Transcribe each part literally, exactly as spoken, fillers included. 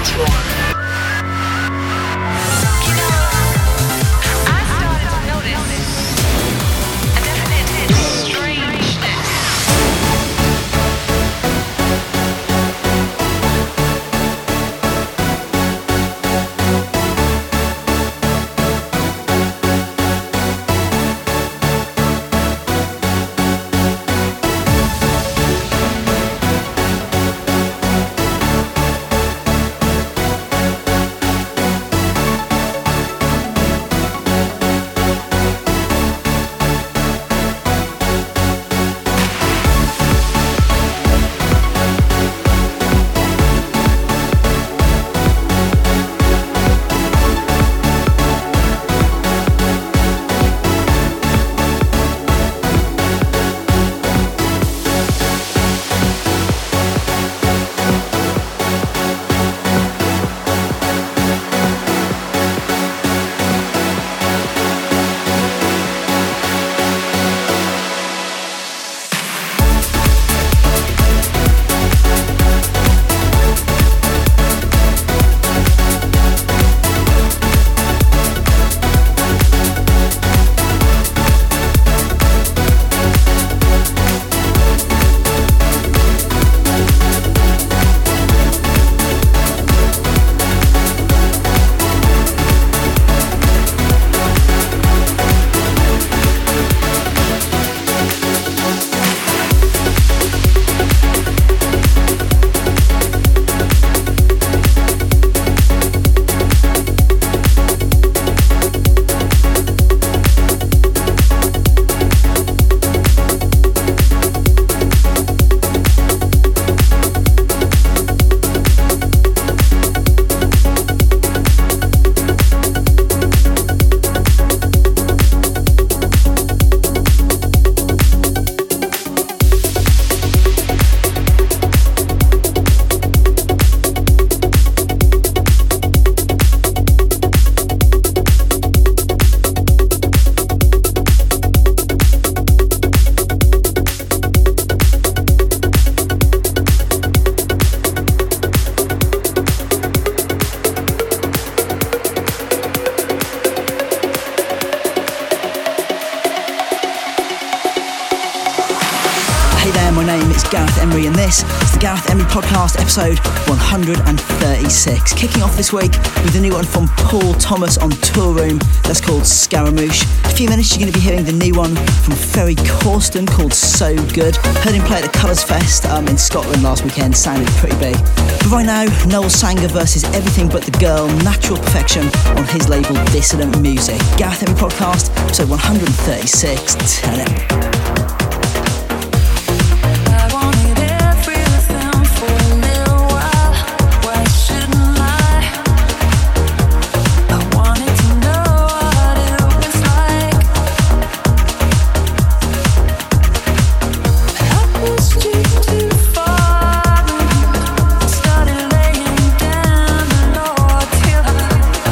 Gareth Emery, and this is the Gareth Emery Podcast, episode one hundred thirty-six. Kicking off this week with a new one from Paul Thomas on Toolroom that's called Scaramouche. In a few minutes you're going to be hearing the new one from Ferry Corsten called So Good. Heard him play at the Colours Fest um, in Scotland last weekend, sounded pretty big. But right now, Noel Sanger versus Everything But The Girl, Natural Perfection on his label Dissident Music. Gareth Emery Podcast, episode one hundred thirty-six. Turn it.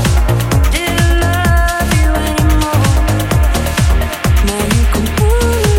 Now you can pull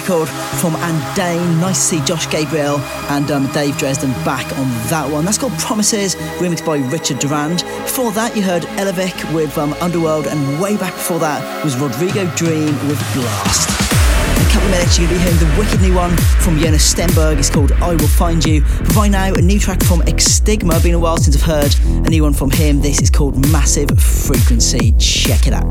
record from Andane. Nice to see Josh Gabriel and um, Dave Dresden back on that one. That's called Promises, remixed by Richard Durand. Before that, you heard Elovic with um, Underworld, and way back before that was Rodrigo Dream with Blast. In a couple of minutes, you'll be hearing the wicked new one from Jonas Stenberg. It's called I Will Find You. But right now, a new track from Extigma. Been a while since I've heard a new one from him. This is called Massive Frequency. Check it out.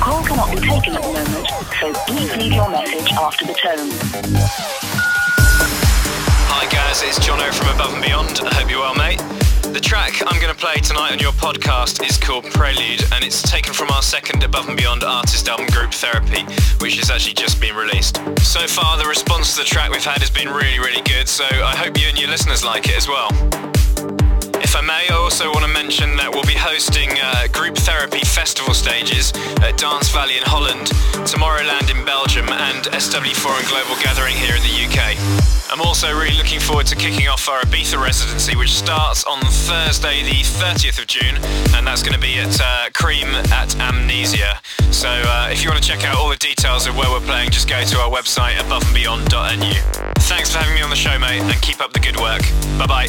call cannot be taken at the moment, so please leave your message after the tone. Hi guys, it's Jono from Above and Beyond. I hope you're well, mate. The track I'm going to play tonight on your podcast is called Prelude, and it's taken from our second Above and Beyond artist album, Group Therapy, which has actually just been released. So far, the response to the track we've had has been really, really good, so I hope you and your listeners like it as well. If I may, I also want to mention that we'll be hosting uh, Group Therapy festival stages at Dance Valley in Holland, Tomorrowland in Belgium, and S W four and Global Gathering here in the U K. I'm also really looking forward to kicking off our Ibiza residency, which starts on Thursday the thirtieth of June, and that's going to be at uh, Cream at Amnesia. So uh, if you want to check out all the details of where we're playing, just go to our website, above and beyond dot n u. Thanks for having me on the show, mate, and keep up the good work. Bye-bye.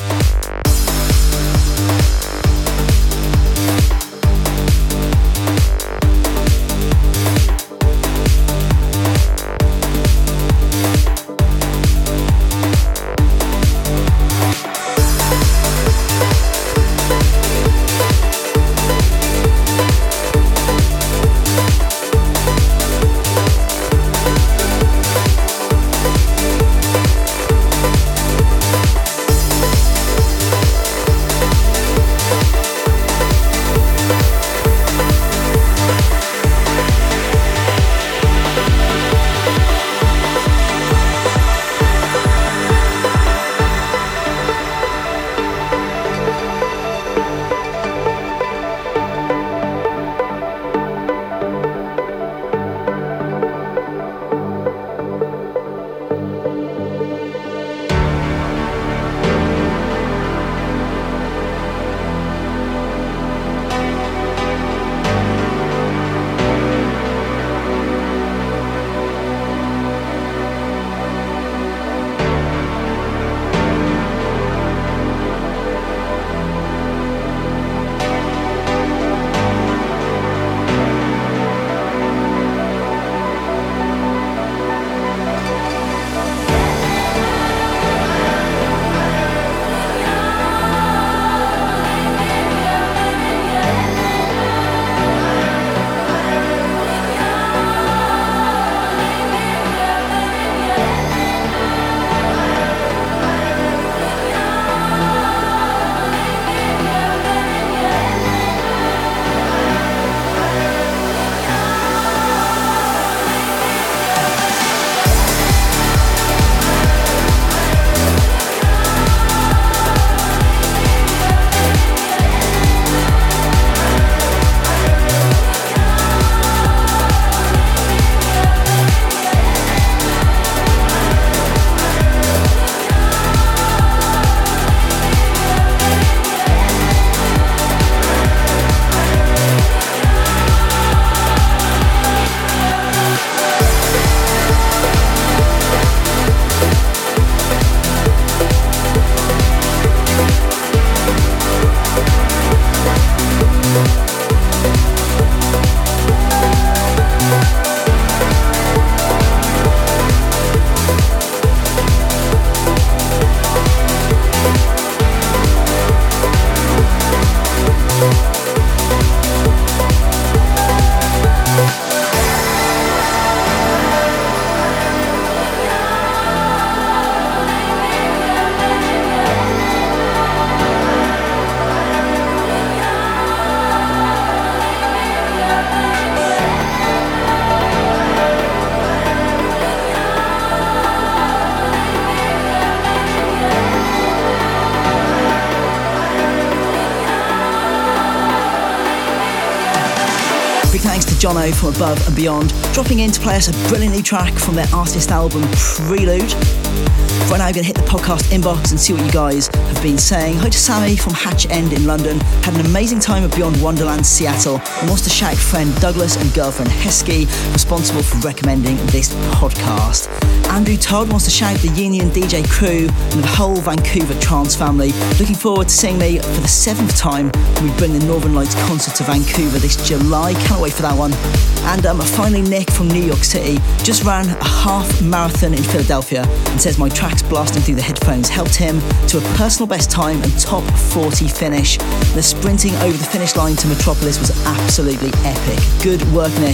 Jono from Above and Beyond, dropping in to play us a brilliant new track from their artist album Prelude. Right now I'm going to hit the podcast inbox and see what you guys have been saying. Hi to Sammy from Hatch End in London, had an amazing time at Beyond Wonderland Seattle, and wants to shout friend Douglas and girlfriend Heskey, responsible for recommending this podcast. Andrew Todd wants to shout the Union D J crew and the whole Vancouver trance family. Looking forward to seeing me for the seventh time when we bring the Northern Lights concert to Vancouver this July. Can't wait for that one. And um, finally, Nick from New York City just ran a half marathon in Philadelphia and says my tracks blasting through the headphones helped him to a personal best time and top forty finish. The sprinting over the finish line to Metropolis was absolutely epic. Good work, Nick.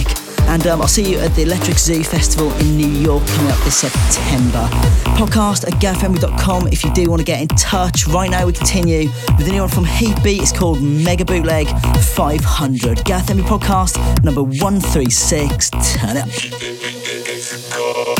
And um, I'll see you at the Electric Zoo Festival in New York coming up this September. Podcast at gareth emery dot com if you do want to get in touch. Right now we continue with the new one from Heatbeat. It's called Mega Bootleg five hundred. Gareth Emery Podcast number one thirty-six. Turn it up.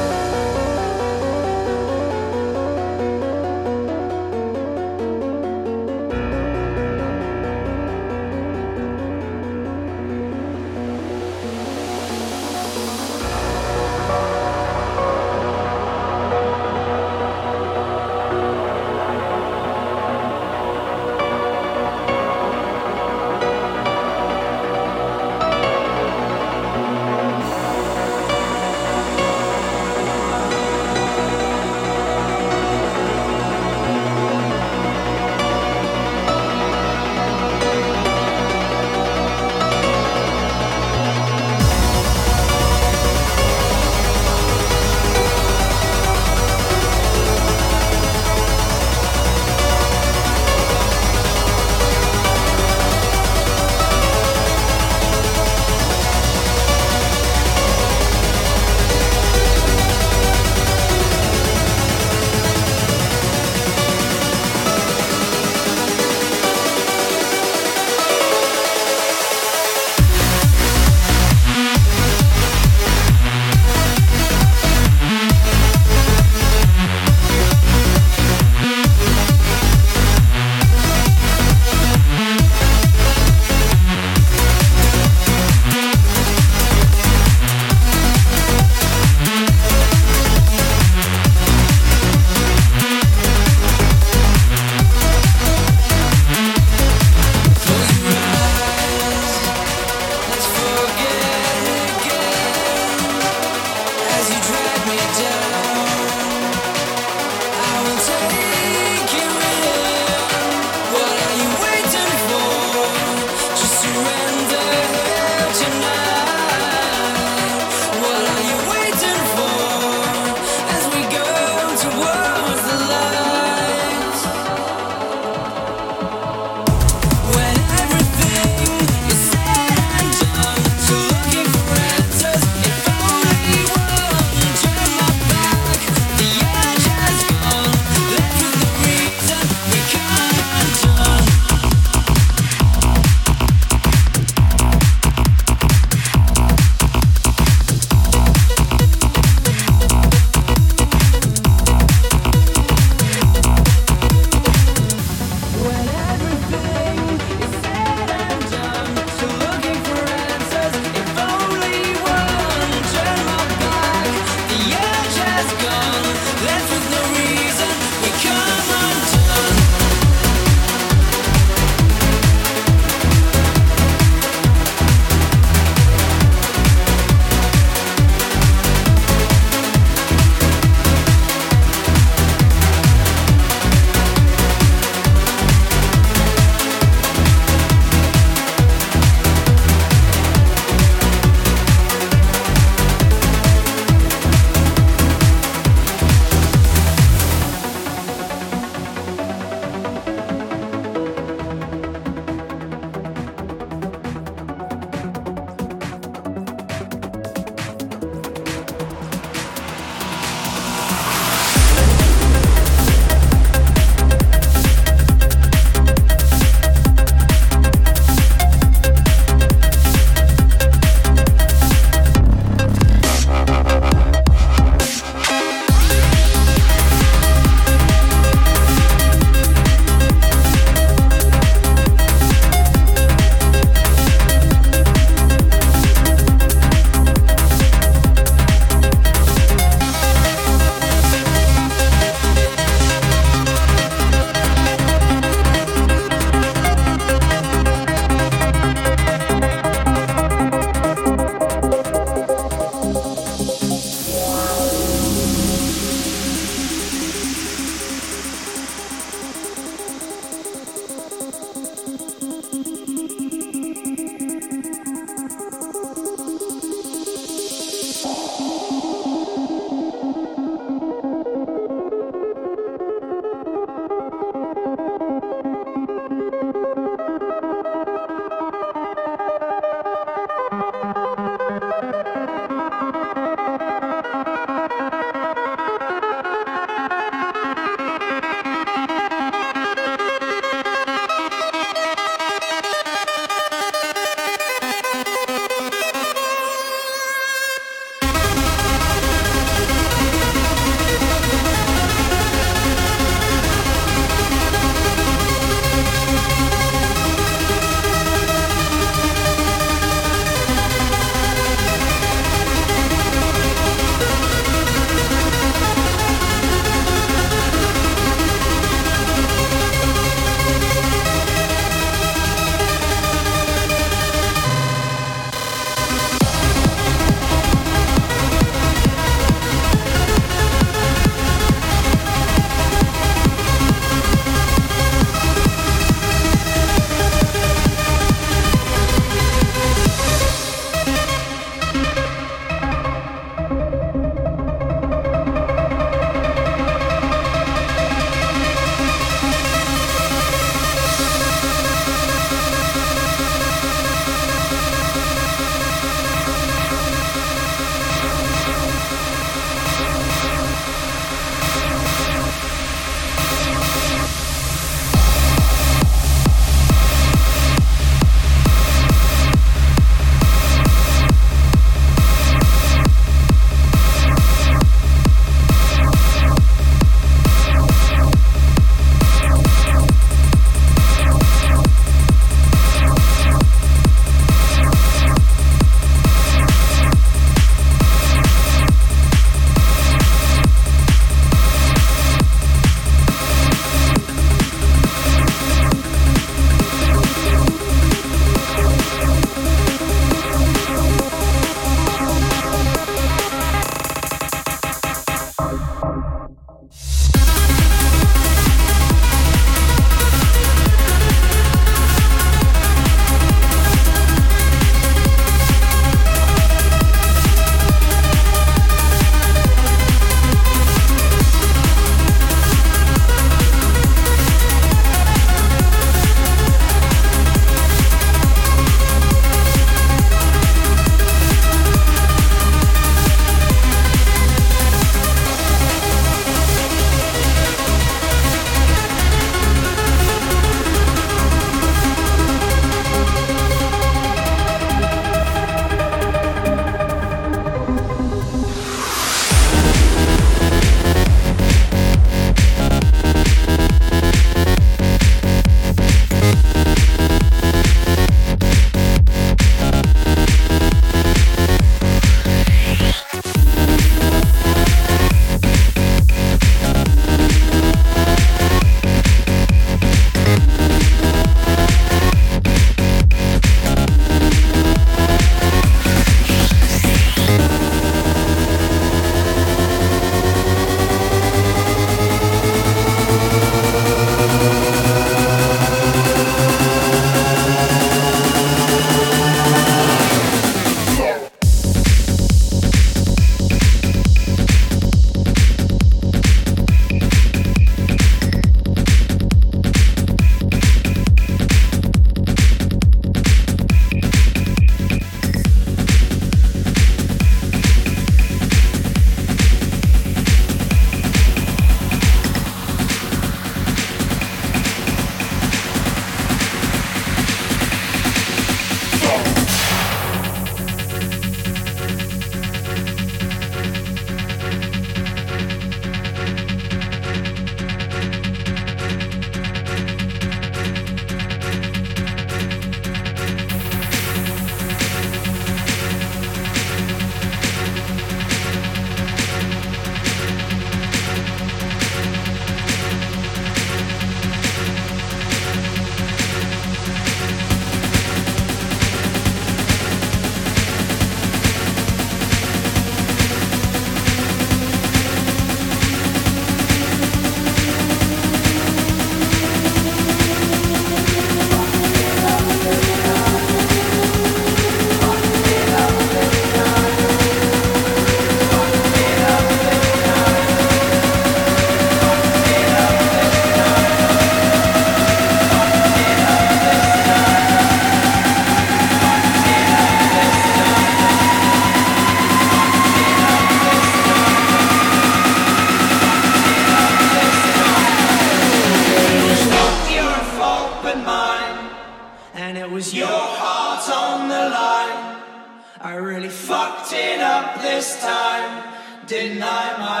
fucked it up this time. Deny my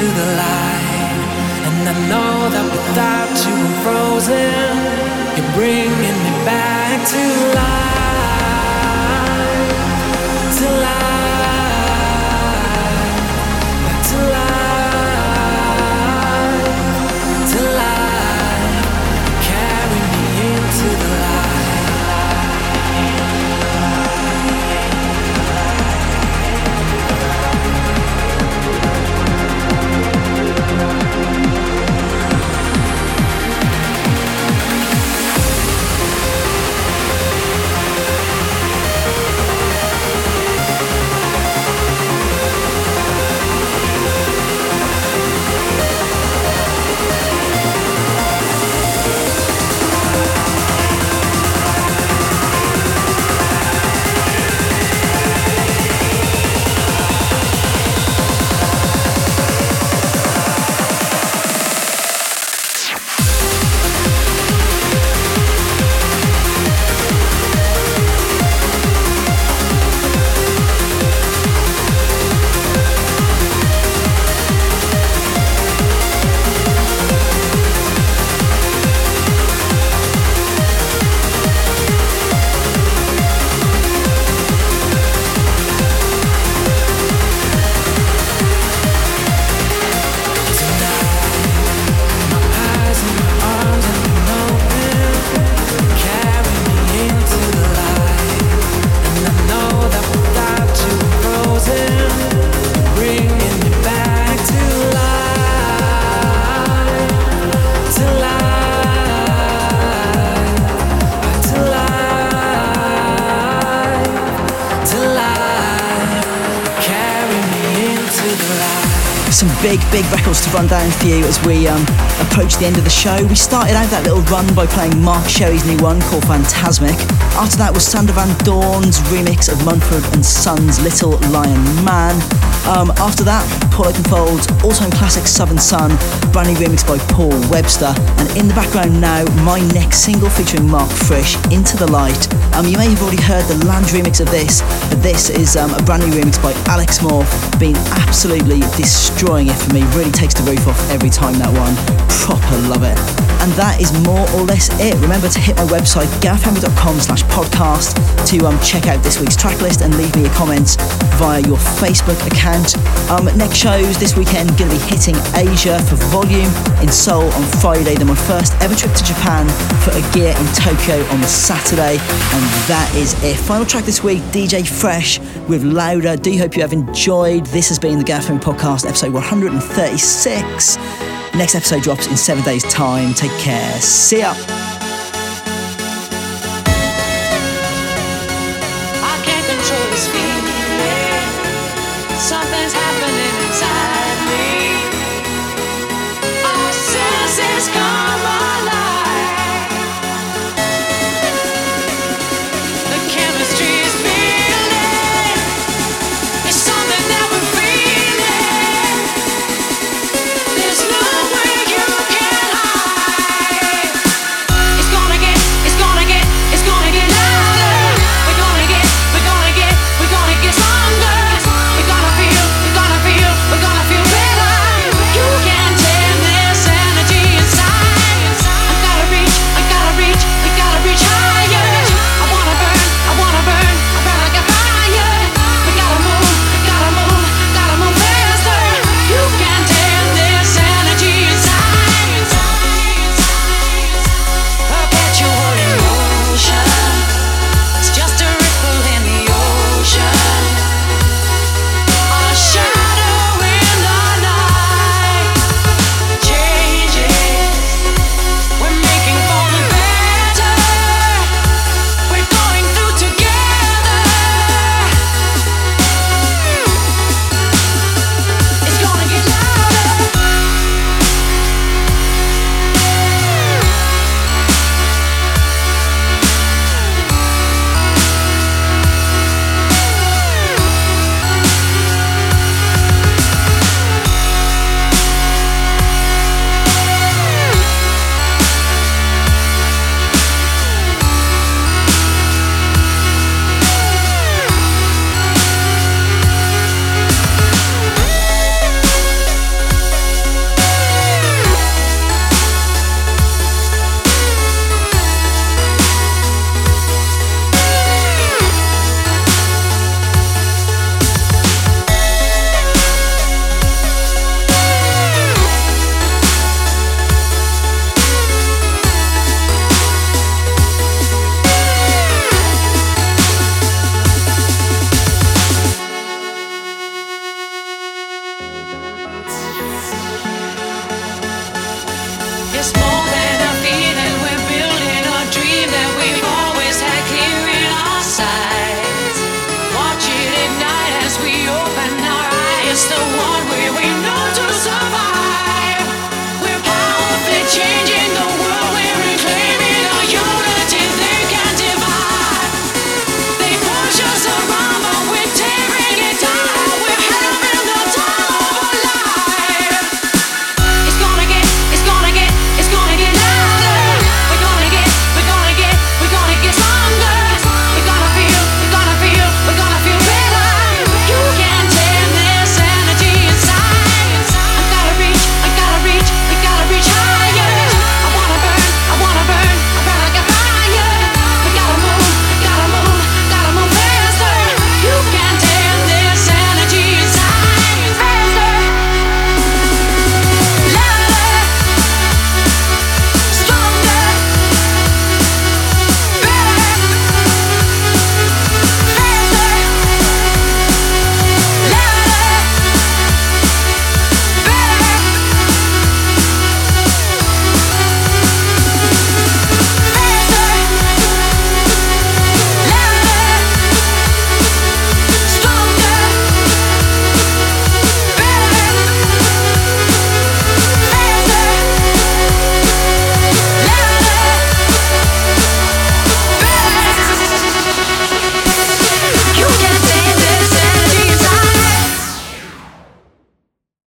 into the light. And I know that without you I'm frozen. You're bringing me back to life, to life, back to life, to life. Carry me into the light. Some big, big records to run down for you as we um, approach the end of the show. We started out that little run by playing Mark Sherry's new one called Phantasmic. After that was Sander Van Doorn's remix of Mumford and Sons' Little Lion Man. Um, after that, Paul Oakenfold's all-time classic Southern Sun, brand new remix by Paul Webster. And in the background now, my next single featuring Mark Frisch, Into the Light. Um, you may have already heard the Land remix of this, but this is um, a brand new remix by Alex Moore, been absolutely destroying it for me. Really takes the roof off every time, that one. Proper love it. And that is more or less it. Remember to hit my website, gareth henry dot com slash podcast, to um, check out this week's track list and leave me a comment via your Facebook account. Um, next shows this weekend, going to be hitting Asia for Volume in Seoul on Friday, then my first ever trip to Japan for a gear in Tokyo on the Saturday, and that is it. Final track this week, D J Fresh with Louder. Do hope you have enjoyed. This has been the Gareth Henry Podcast, episode one hundred thirty-six. Next episode drops in seven days' time. Take care. See ya. Something's happening inside me. Our senses come alive. The chemistry is building. It's something that we're feeling. There's nowhere you can hide.